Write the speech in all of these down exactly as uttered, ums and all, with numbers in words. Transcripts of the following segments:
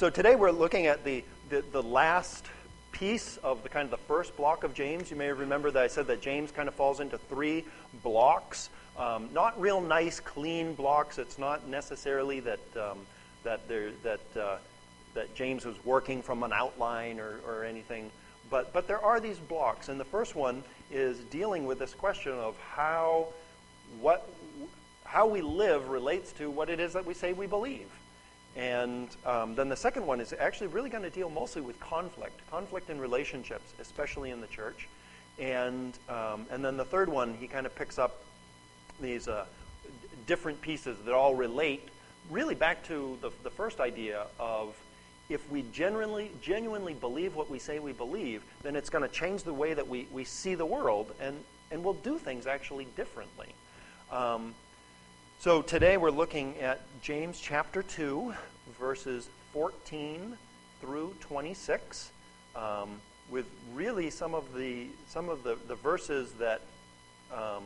So today we're looking at the, the, the last piece of the kind of the first block of James. You may remember that I said that James kind of falls into three blocks. Um, not real nice, clean blocks. It's not necessarily that um, that there that uh, that James was working from an outline or, or anything. But but there are these blocks, and the first one is dealing with this question of how what how we live relates to what it is that we say we believe. And um, then the second one is actually really going to deal mostly with conflict, conflict in relationships, especially in the church. And um, and then the third one, he kind of picks up these uh, different pieces that all relate really back to the, the first idea of if we genuinely genuinely believe what we say we believe, then it's going to change the way that we, we see the world, and, and we'll do things actually differently. Um, So today we're looking at James chapter two, verses fourteen through twenty-six, um, with really some of the some of the, the verses that um,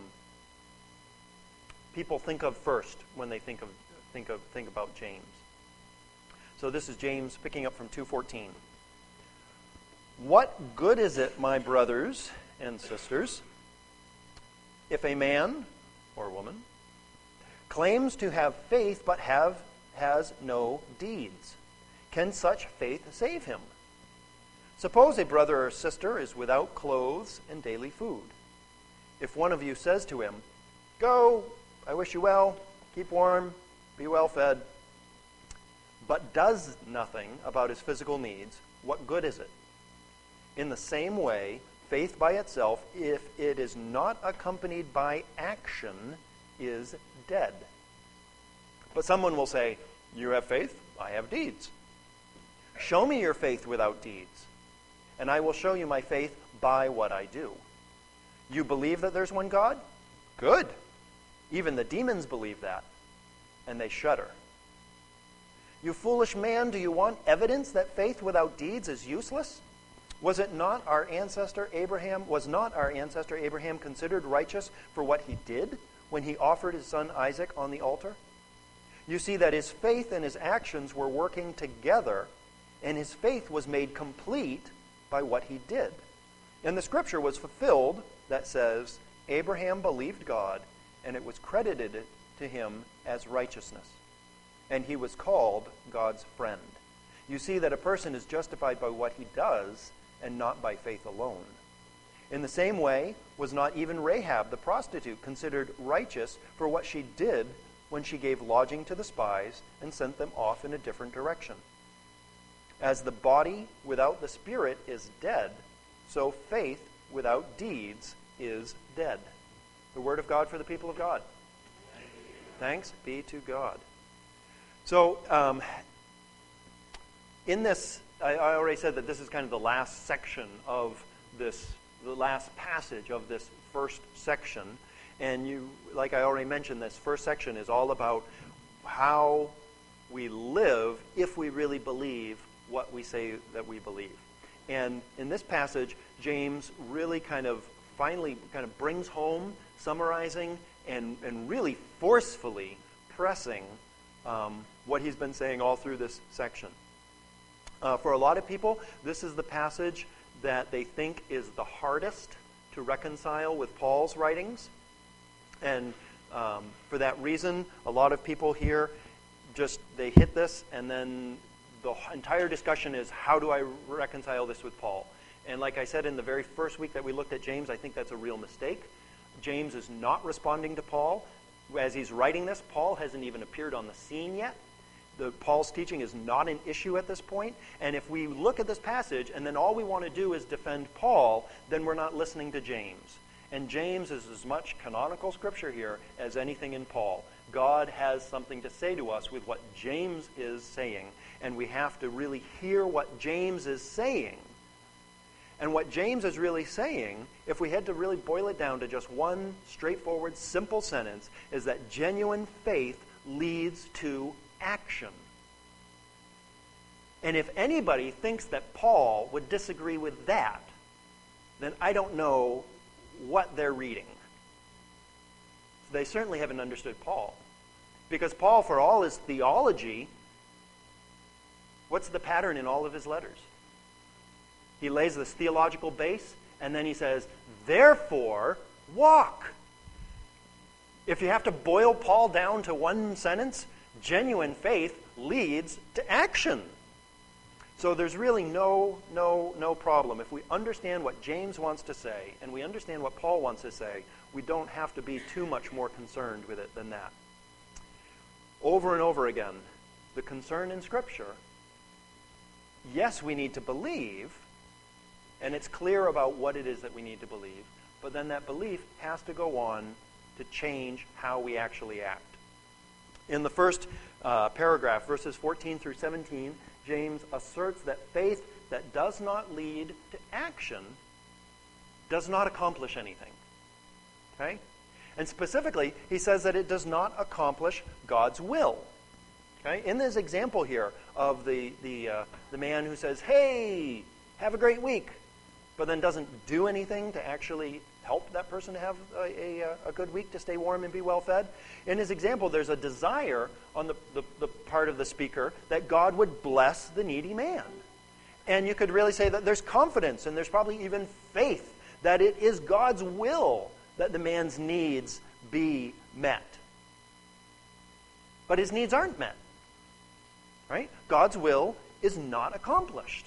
people think of first when they think of think of think about James. So this is James picking up from two fourteen. What good is it, my brothers and sisters, if a man or woman claims to have faith but have has no deeds? Can such faith save him? Suppose a brother or sister is without clothes and daily food. If one of you says to him, "Go, I wish you well, keep warm, be well fed," but does nothing about his physical needs, what good is it? In the same way, faith by itself, if it is not accompanied by action, is dead. But someone will say, "You have faith, I have deeds. Show me your faith without deeds, and I will show you my faith by what I do. You believe that there's one God? Good. Even the demons believe that, and they shudder. You foolish man, do you want evidence that faith without deeds is useless? Was it not our ancestor Abraham, was not our ancestor Abraham considered righteous for what he did when he offered his son Isaac on the altar? You see that his faith and his actions were working together, and his faith was made complete by what he did. And the scripture was fulfilled that says, Abraham believed God, and it was credited to him as righteousness. And he was called God's friend. You see that a person is justified by what he does, and not by faith alone. In the same way, was not even Rahab the prostitute considered righteous for what she did when she gave lodging to the spies and sent them off in a different direction? As the body without the spirit is dead, so faith without deeds is dead. The word of God for the people of God. Thanks be to God. So, um, in this, I, I already said that this is kind of the last section of this, the last passage of this first section. And you, like I already mentioned, this first section is all about how we live if we really believe what we say that we believe. And in this passage, James really kind of finally kind of brings home, summarizing, and, and really forcefully pressing um, what he's been saying all through this section. Uh, for a lot of people, this is the passage that they think is the hardest to reconcile with Paul's writings. And um, for that reason, a lot of people here just, they hit this, and then the entire discussion is, how do I reconcile this with Paul? And like I said in the very first week that we looked at James, I think that's a real mistake. James is not responding to Paul. As he's writing this, Paul hasn't even appeared on the scene yet. The, Paul's teaching is not an issue at this point. And if we look at this passage and then all we want to do is defend Paul, then we're not listening to James. And James is as much canonical scripture here as anything in Paul. God has something to say to us with what James is saying, and we have to really hear what James is saying. And what James is really saying, if we had to really boil it down to just one straightforward, simple sentence, is that genuine faith leads to action. And if anybody thinks that Paul would disagree with that, then I don't know what they're reading. They certainly haven't understood Paul. Because Paul, for all his theology, What's the pattern in all of his letters? He lays this theological base, and then he says, therefore, walk. If you have to boil Paul down to one sentence, genuine faith leads to action. So there's really no, no, no problem. If we understand what James wants to say, and we understand what Paul wants to say, we don't have to be too much more concerned with it than that. Over and over again, the concern in Scripture, yes, we need to believe, and it's clear about what it is that we need to believe, but then that belief has to go on to change how we actually act. In the first uh, paragraph, verses fourteen through seventeen, James asserts that faith that does not lead to action does not accomplish anything. Okay? And specifically, he says that it does not accomplish God's will. Okay? In this example here of the, the, uh, the man who says, hey, have a great week, but then doesn't do anything to actually help that person to have a, a, a good week, to stay warm and be well fed. In his example, there's a desire on the, the, the part of the speaker that God would bless the needy man. And you could really say that there's confidence and there's probably even faith that it is God's will that the man's needs be met. But his needs aren't met. Right? God's will is not accomplished.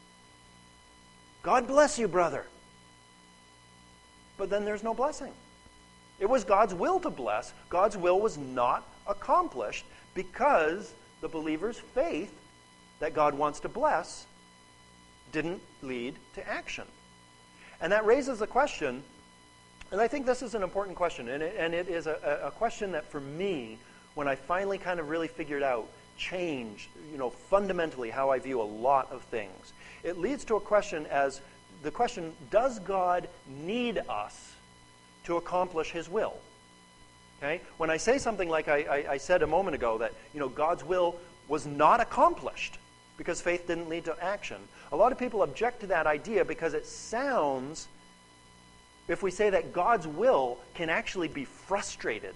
God bless you, brother. But then there's no blessing. It was God's will to bless. God's will was not accomplished because the believer's faith that God wants to bless didn't lead to action. And that raises the question, and I think this is an important question, and it, and it is a, a question that for me, when I finally kind of really figured out, changed, you know, fundamentally how I view a lot of things. It leads to a question as the question, does God need us to accomplish his will? Okay? When I say something like I, I, I said a moment ago, that, you know, God's will was not accomplished because faith didn't lead to action, a lot of people object to that idea because it sounds, if we say that God's will can actually be frustrated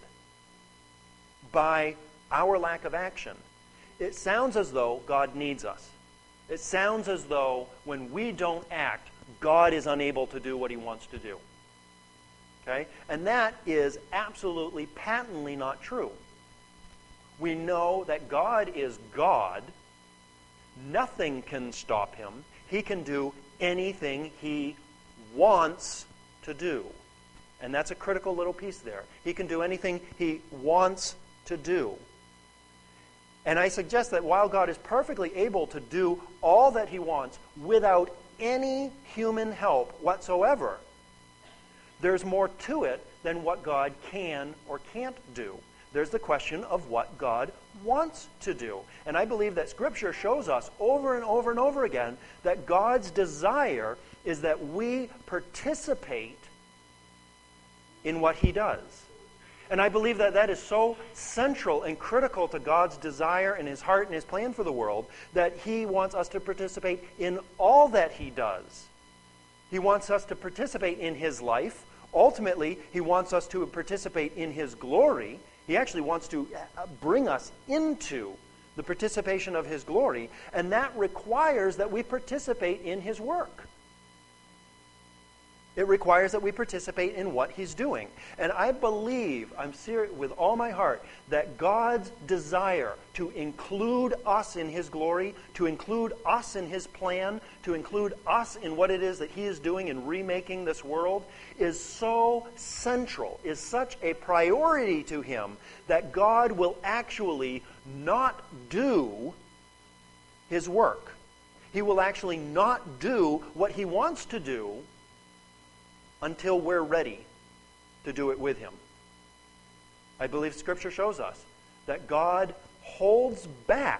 by our lack of action, it sounds as though God needs us. It sounds as though when we don't act, God is unable to do what he wants to do. Okay? And that is absolutely, patently not true. We know that God is God. Nothing can stop him. He can do anything he wants to do. And that's a critical little piece there. He can do anything he wants to do. And I suggest that while God is perfectly able to do all that he wants without any human help whatsoever, there's more to it than what God can or can't do. There's the question of what God wants to do. And I believe that Scripture shows us over and over and over again that God's desire is that we participate in what he does. And I believe that that is so central and critical to God's desire and his heart and his plan for the world that he wants us to participate in all that he does. He wants us to participate in his life. Ultimately, he wants us to participate in his glory. He actually wants to bring us into the participation of his glory, and that requires that we participate in his work. It requires that we participate in what he's doing. And I believe, I'm serious with all my heart, that God's desire to include us in his glory, to include us in his plan, to include us in what it is that he is doing in remaking this world, is so central, is such a priority to him, that God will actually not do his work. He will actually not do what he wants to do until we're ready to do it with him. I believe Scripture shows us that God holds back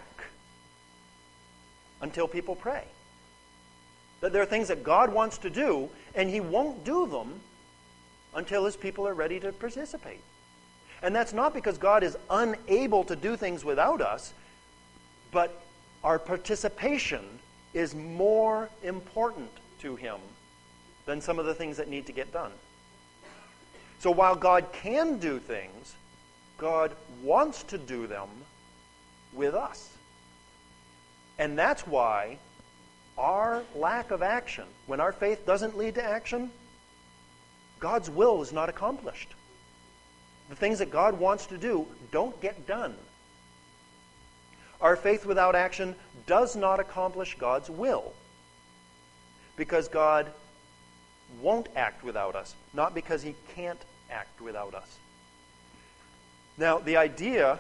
until people pray. That there are things that God wants to do, and he won't do them until his people are ready to participate. And that's not because God is unable to do things without us, but our participation is more important to him than some of the things that need to get done. So while God can do things, God wants to do them with us. And that's why our lack of action, when our faith doesn't lead to action, God's will is not accomplished. The things that God wants to do don't get done. Our faith without action does not accomplish God's will, because God won't act without us, not because he can't act without us. Now, the idea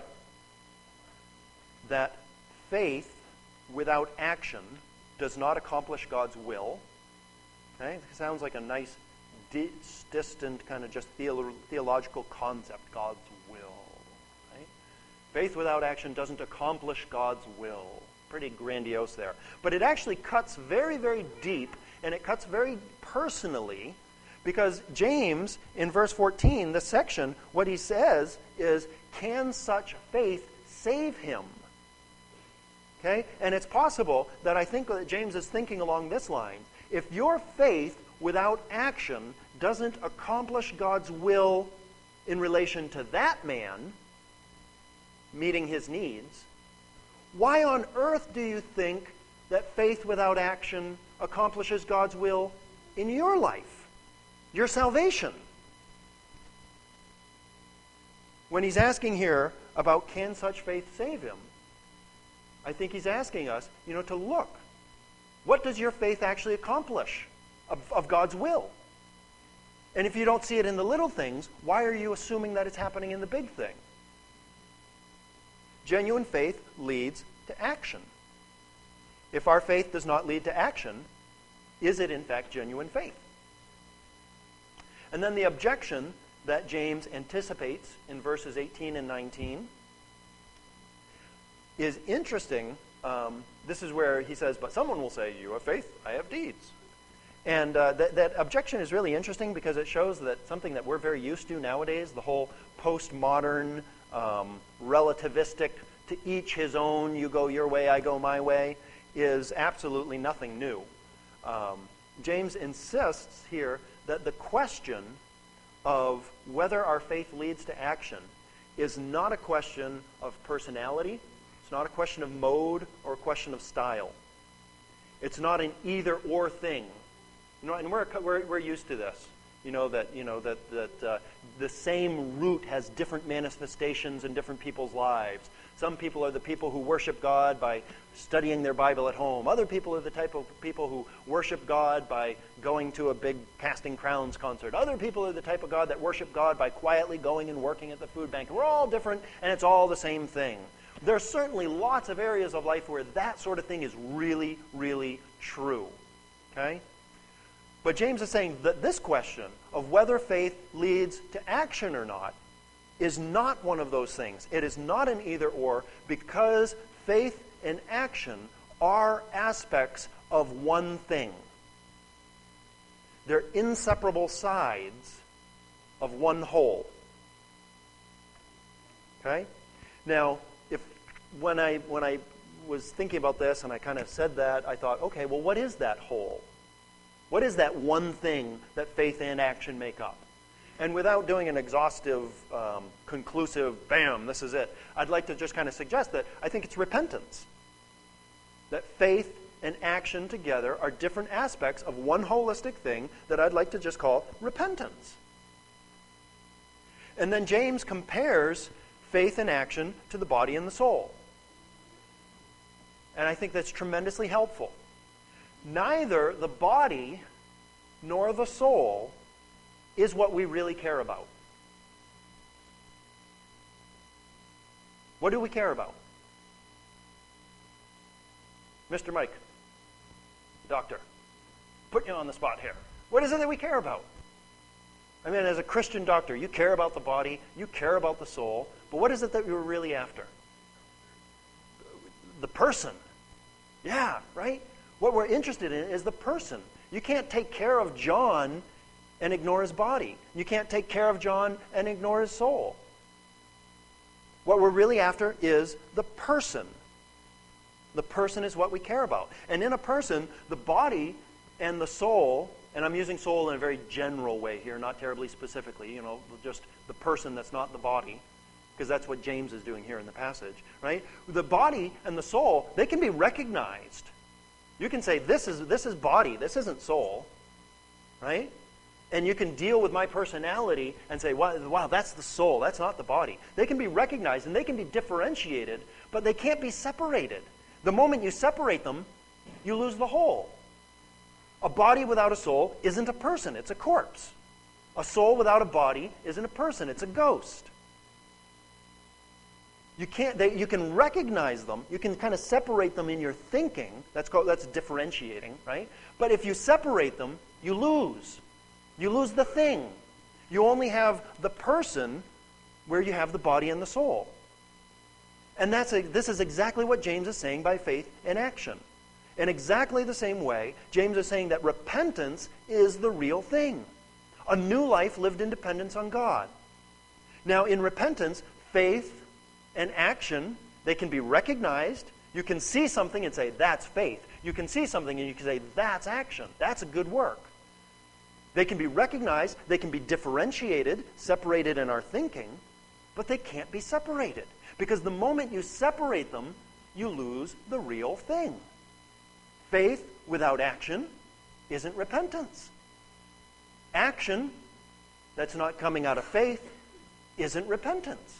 that faith without action does not accomplish God's will, okay? It sounds like a nice, di- distant kind of just theolo- theological concept, God's will. Right? Faith without action doesn't accomplish God's will. Pretty grandiose there. But it actually cuts very, very deep, and it cuts very personally, because James, in verse fourteen, this section, what he says is, can such faith save him? Okay? And it's possible that I think that James is thinking along this line. If your faith without action doesn't accomplish God's will in relation to that man meeting his needs, why on earth do you think that faith without action accomplishes God's will in your life, your salvation? When he's asking here about can such faith save him, I think he's asking us, you know, to look. What does your faith actually accomplish of, of God's will? And if you don't see it in the little things, why are you assuming that it's happening in the big thing? Genuine faith leads to action. If our faith does not lead to action, is it in fact genuine faith? And then the objection that James anticipates in verses eighteen and nineteen is interesting. Um, this is where he says, but someone will say, you have faith, I have deeds. And uh, that, that objection is really interesting because it shows that something that we're very used to nowadays, the whole postmodern, um, relativistic, to each his own, you go your way, I go my way, is absolutely nothing new. Um, James insists here that the question of whether our faith leads to action is not a question of personality. It's not a question of mode or a question of style. It's not an either-or thing. You know, and we're, we're we're used to this. You know that you know that that uh, the same root has different manifestations in different people's lives. Some people are the people who worship God by studying their Bible at home. Other people are the type of people who worship God by going to a big Casting Crowns concert. Other people are the type of God that worship God by quietly going and working at the food bank. We're all different, and it's all the same thing. There are certainly lots of areas of life where that sort of thing is really, really true. Okay? But James is saying that this question of whether faith leads to action or not is not one of those things. It is not an either-or, because faith and action are aspects of one thing. They're inseparable sides of one whole. Okay? Now, if when I when I was thinking about this and I kind of said that, I thought, okay, well, what is that whole? What is that one thing that faith and action make up? And without doing an exhaustive, um, conclusive, bam, this is it, I'd like to just kind of suggest that I think it's repentance. That faith and action together are different aspects of one holistic thing that I'd like to just call repentance. And then James compares faith and action to the body and the soul. And I think that's tremendously helpful. Neither the body nor the soul is what we really care about. What do we care about? Mister Mike, doctor, put you on the spot here. What is it that we care about? I mean, as a Christian doctor, you care about the body, you care about the soul, but what is it that you're really after? The person. Yeah, right? What we're interested in is the person. You can't take care of John and ignore his body. You can't take care of John and ignore his soul. What we're really after is the person. The person is what we care about. And in a person, the body and the soul, and I'm using soul in a very general way here, not terribly specifically, you know, just the person that's not the body. because that's what James is doing here in the passage, right? The body and the soul, they can be recognized. You can say, this is this is body, this isn't soul, right? And you can deal with my personality and say, wow, wow, that's the soul, that's not the body. They can be recognized and they can be differentiated, but they can't be separated. The moment you separate them, you lose the whole. A body without a soul isn't a person, it's a corpse. A soul without a body isn't a person, it's a ghost. You can't. They, you can recognize them. You can kind of separate them in your thinking. That's called. That's differentiating, right? But if you separate them, you lose. You lose the thing. You only have the person where you have the body and the soul. And that's a, this is exactly what James is saying by faith in action. In exactly the same way, James is saying that repentance is the real thing. A new life lived in dependence on God. Now, in repentance, faith and action, they can be recognized. You can see something and say, that's faith. You can see something and you can say, that's action. That's a good work. They can be recognized. They can be differentiated, separated in our thinking, but they can't be separated. Because the moment you separate them, you lose the real thing. Faith without action isn't repentance. Action that's not coming out of faith isn't repentance.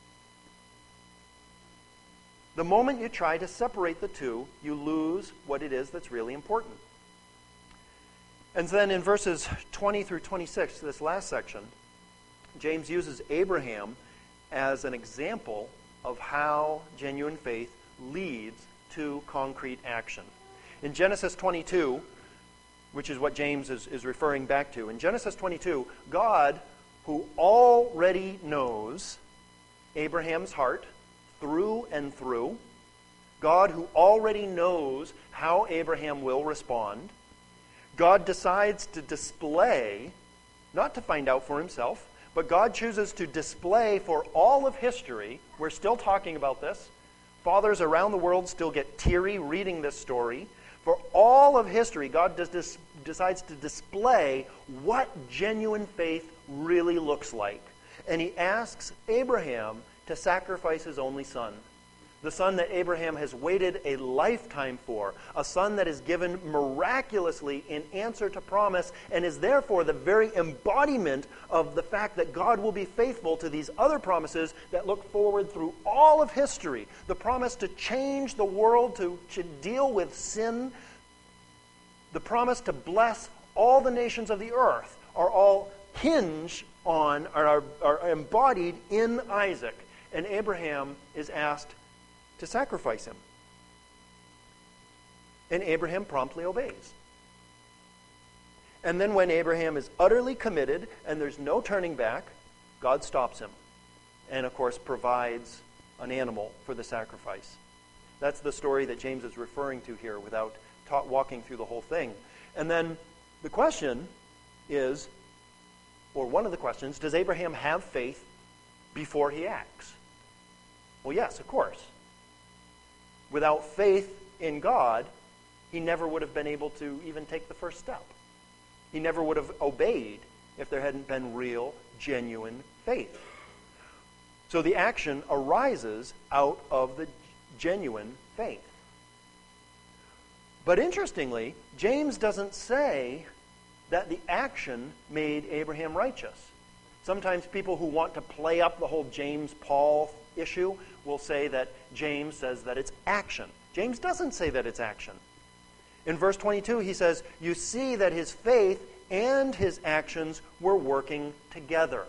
The moment you try to separate the two, you lose what it is that's really important. And then in verses twenty through twenty-six, this last section, James uses Abraham as an example of how genuine faith leads to concrete action. In Genesis twenty-two, which is what James is, is referring back to, in Genesis twenty-two, God, who already knows Abraham's heart, through and through, God who already knows how Abraham will respond, God decides to display, not to find out for himself, but God chooses to display for all of history. We're still talking about this. Fathers around the world still get teary reading this story. For all of history, God does dis- decides to display what genuine faith really looks like. And he asks Abraham to sacrifice his only son, the son that Abraham has waited a lifetime for, a son that is given miraculously in answer to promise and is therefore the very embodiment of the fact that God will be faithful to these other promises that look forward through all of history. The promise to change the world, to, to deal with sin, the promise to bless all the nations of the earth are all hinged on, are, are embodied in Isaac. And Abraham is asked to sacrifice him. And Abraham promptly obeys. And then when Abraham is utterly committed and there's no turning back, God stops him. And of course provides an animal for the sacrifice. That's the story that James is referring to here without ta- walking through the whole thing. And then the question is, or one of the questions, does Abraham have faith before he acts? Well, yes, of course. Without faith in God, he never would have been able to even take the first step. He never would have obeyed if there hadn't been real, genuine faith. So the action arises out of the genuine faith. But interestingly, James doesn't say that the action made Abraham righteous. Sometimes people who want to play up the whole James-Paul issue will say that James says that it's action. James doesn't say that it's action. In verse twenty-two, he says, you see that his faith and his actions were working together.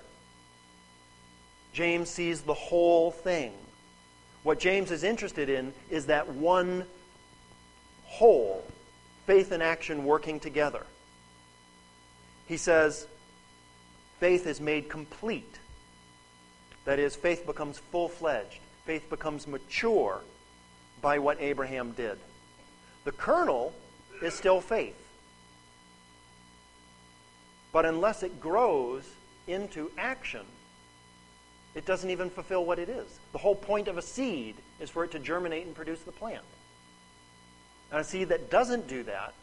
James sees the whole thing. What James is interested in is that one whole, faith and action working together. He says, faith is made complete. That is, faith becomes full-fledged. Faith becomes mature by what Abraham did. The kernel is still faith. But unless it grows into action, it doesn't even fulfill what it is. The whole point of a seed is for it to germinate and produce the plant. And a seed that doesn't do that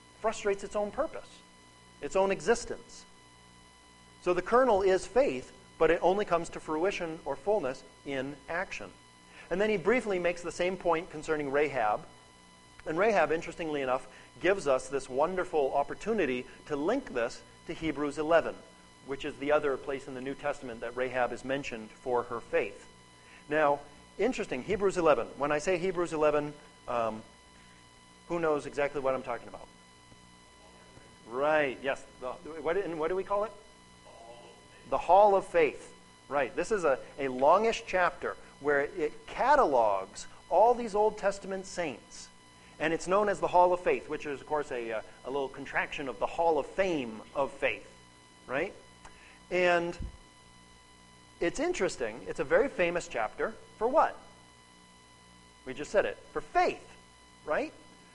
frustrates its own purpose, its own existence. So the kernel is faith, but it only comes to fruition or fullness in action. And then he briefly makes the same point concerning Rahab. And Rahab, interestingly enough, gives us this wonderful opportunity to link this to Hebrews eleven, which is the other place in the New Testament that Rahab is mentioned for her faith. Now, interesting, Hebrews eleven. When I say Hebrews eleven, um, who knows exactly what I'm talking about? Right, yes. The, what, and what do we call it? The Hall of Faith. Right, this is a, a longish chapter where it catalogs all these Old Testament saints. And it's known as the Hall of Faith, which is, of course, a, a, a little contraction of the Hall of Fame of faith. Right? And it's interesting. It's a very famous chapter. For what? We just said it. For faith. Right?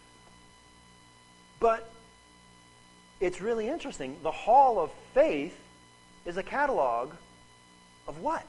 But it's really interesting. The Hall of Faith is a catalog of what?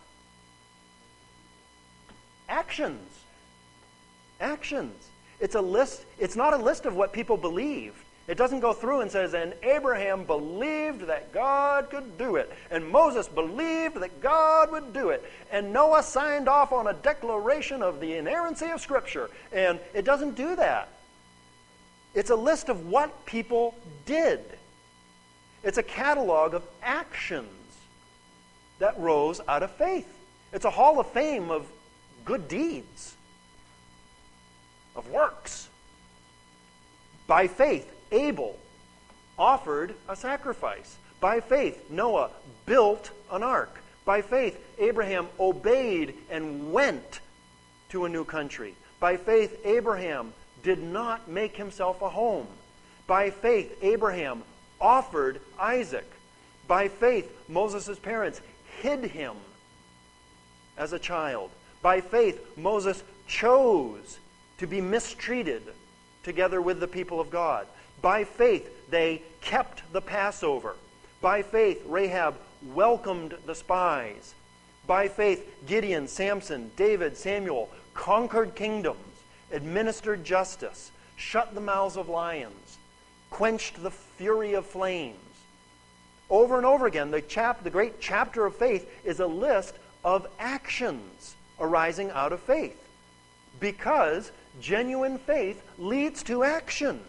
Actions. Actions. It's a list. It's not a list of what people believed. It doesn't go through and says, and Abraham believed that God could do it, and Moses believed that God would do it, and Noah signed off on a declaration of the inerrancy of Scripture. And it doesn't do that. It's a list of what people did. It's a catalog of actions that rose out of faith. It's a hall of fame of good deeds, of works. By faith, Abel offered a sacrifice. By faith, Noah built an ark. By faith, Abraham obeyed and went to a new country. By faith, Abraham did not make himself a home. By faith, Abraham offered Isaac. By faith, Moses' parents hid him as a child. By faith, Moses chose to be mistreated together with the people of God. By faith, they kept the Passover. By faith, Rahab welcomed the spies. By faith, Gideon, Samson, David, Samuel conquered kingdoms, administered justice, shut the mouths of lions, quenched the fury of flames. Over and over again, the, chap- the great chapter of faith is a list of actions arising out of faith. Because genuine faith leads to action.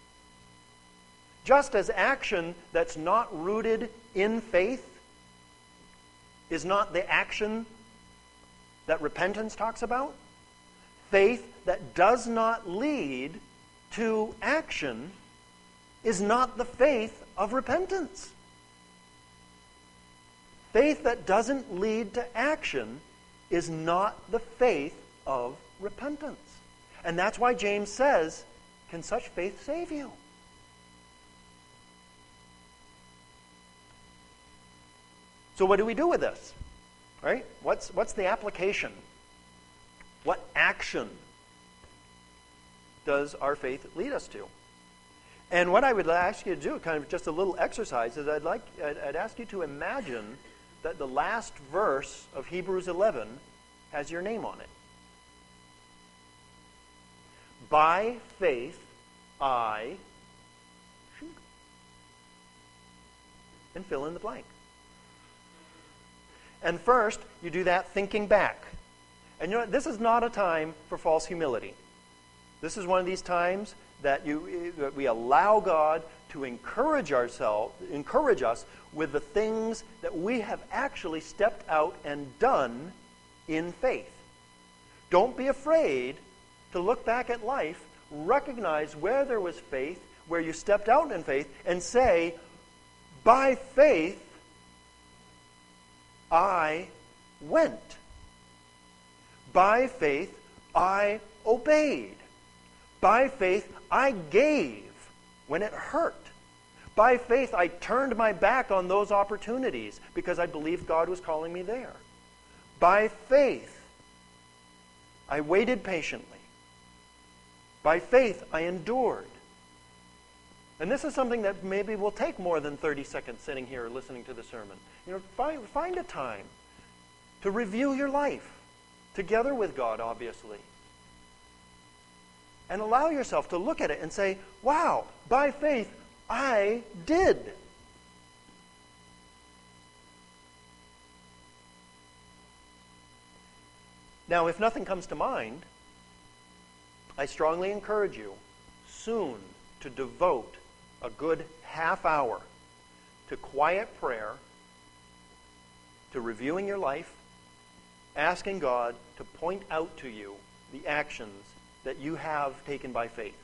Just as action that's not rooted in faith is not the action that repentance talks about, faith that does not lead to action is not the faith of repentance. Faith that doesn't lead to action is not the faith of repentance. And that's why James says, can such faith save you? So what do we do with this? Right? What's, what's the application? What action does our faith lead us to? And what I would ask you to do, kind of just a little exercise, is I'd like I'd, I'd ask you to imagine that the last verse of Hebrews eleven has your name on it. By faith, I, and fill in the blank. And first, you do that thinking back. And you know what? This is not a time for false humility. This is one of these times that you that we allow God to encourage ourselves, encourage us with the things that we have actually stepped out and done in faith. Don't be afraid to look back at life, recognize where there was faith, where you stepped out in faith, and say, by faith, I went. By faith, I obeyed. By faith, I gave when it hurt. By faith, I turned my back on those opportunities because I believed God was calling me there. By faith, I waited patiently. By faith, I endured. And this is something that maybe will take more than thirty seconds sitting here listening to the sermon. You know, find, find a time to review your life, together with God, obviously. And allow yourself to look at it and say, wow, by faith, I did. Now, if nothing comes to mind, I strongly encourage you soon to devote a good half hour to quiet prayer, to reviewing your life, asking God to point out to you the actions that you have taken by faith.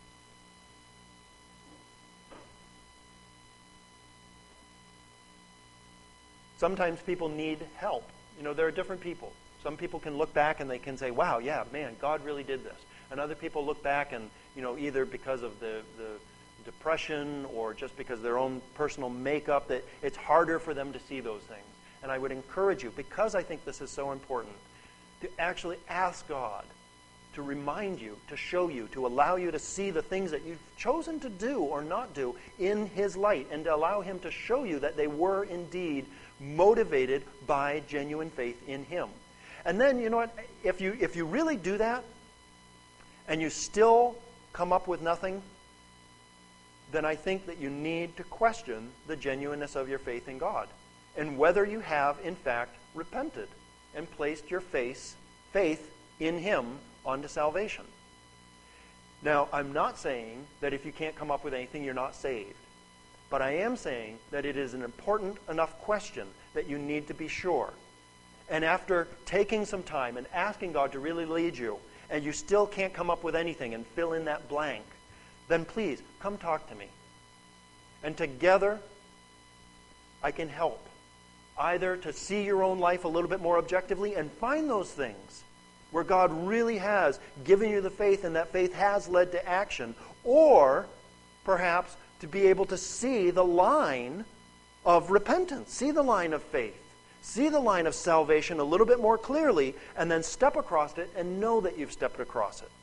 Sometimes people need help. You know, there are different people. Some people can look back and they can say, wow, yeah, man, God really did this. And other people look back and, you know, either because of the, the depression or just because of their own personal makeup, that it's harder for them to see those things. And I would encourage you, because I think this is so important, to actually ask God to remind you, to show you, to allow you to see the things that you've chosen to do or not do in His light, and to allow Him to show you that they were indeed motivated by genuine faith in Him. And then, you know what, if you if you really do that, and you still come up with nothing, then I think that you need to question the genuineness of your faith in God, and whether you have, in fact, repented and placed your faith, faith in Him onto salvation. Now, I'm not saying that if you can't come up with anything, you're not saved. But I am saying that it is an important enough question that you need to be sure. And after taking some time and asking God to really lead you, and you still can't come up with anything and fill in that blank, then please, come talk to me. And together, I can help. Either to see your own life a little bit more objectively and find those things where God really has given you the faith and that faith has led to action, or perhaps to be able to see the line of repentance, see the line of faith, see the line of salvation a little bit more clearly, and then step across it and know that you've stepped across it.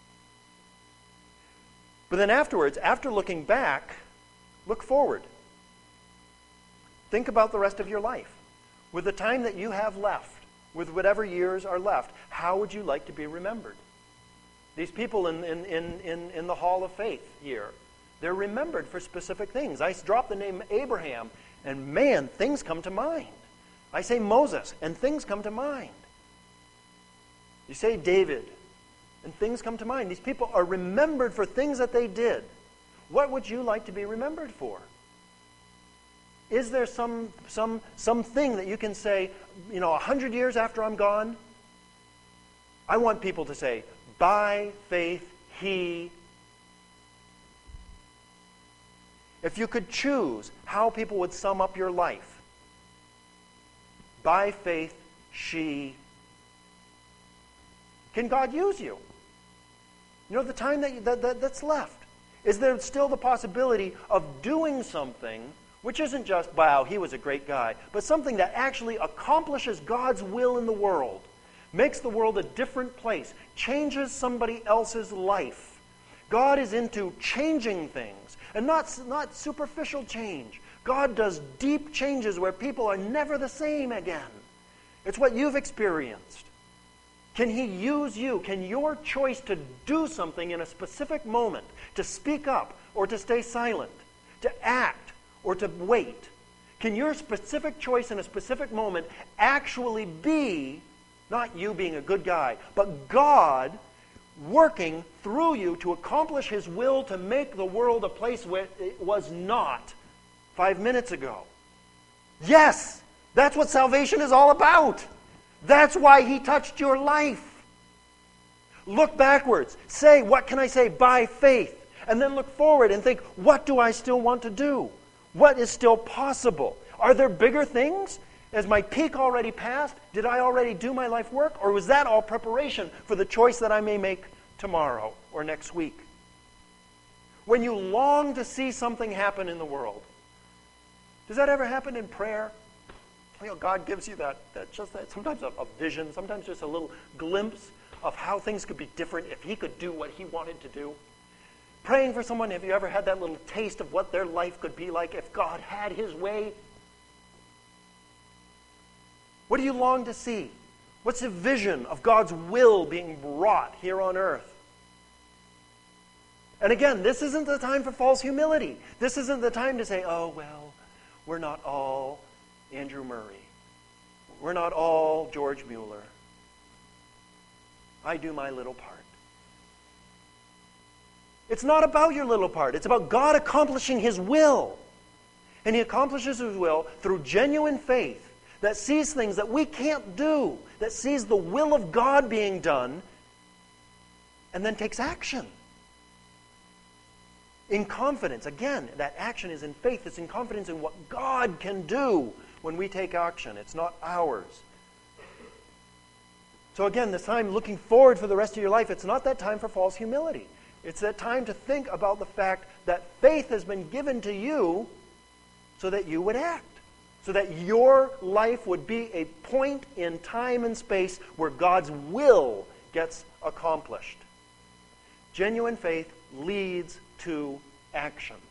But then afterwards, after looking back, look forward. Think about the rest of your life. With the time that you have left, with whatever years are left, how would you like to be remembered? These people in, in, in, in, in the Hall of Faith here, they're remembered for specific things. I drop the name Abraham, and man, things come to mind. I say Moses, and things come to mind. You say David, and things come to mind. These people are remembered for things that they did. What would you like to be remembered for? Is there some some something that you can say, you know, a hundred years after I'm gone? I want people to say, by faith he. If you could choose how people would sum up your life, by faith she. Can God use you? You know, the time that, you, that, that that's left. Is there still the possibility of doing something which isn't just, wow, he was a great guy, but something that actually accomplishes God's will in the world, makes the world a different place, changes somebody else's life? God is into changing things, and not, not superficial change. God does deep changes where people are never the same again. It's what you've experienced. Can he use you? Can your choice to do something in a specific moment, to speak up or to stay silent, to act or to wait, can your specific choice in a specific moment actually be not you being a good guy, but God working through you to accomplish his will to make the world a place where it was not five minutes ago? Yes, that's what salvation is all about. That's why he touched your life. Look backwards. Say, what can I say? By faith. And then look forward and think, what do I still want to do? What is still possible? Are there bigger things? Has my peak already passed? Did I already do my life work? Or was that all preparation for the choice that I may make tomorrow or next week? When you long to see something happen in the world, does that ever happen in prayer? You know, God gives you that, that just that, sometimes a, a vision, sometimes just a little glimpse of how things could be different if he could do what he wanted to do. Praying for someone, have you ever had that little taste of what their life could be like if God had his way? What do you long to see? What's the vision of God's will being wrought here on earth? And again, this isn't the time for false humility. This isn't the time to say, oh, well, we're not all Andrew Murray. We're not all George Mueller. I do my little part. It's not about your little part. It's about God accomplishing His will. And He accomplishes His will through genuine faith that sees things that we can't do, that sees the will of God being done, and then takes action. In confidence. Again, that action is in faith. It's in confidence in what God can do when we take action. It's not ours. So again, this time looking forward for the rest of your life, it's not that time for false humility. It's that time to think about the fact that faith has been given to you so that you would act. So that your life would be a point in time and space where God's will gets accomplished. Genuine faith leads to action.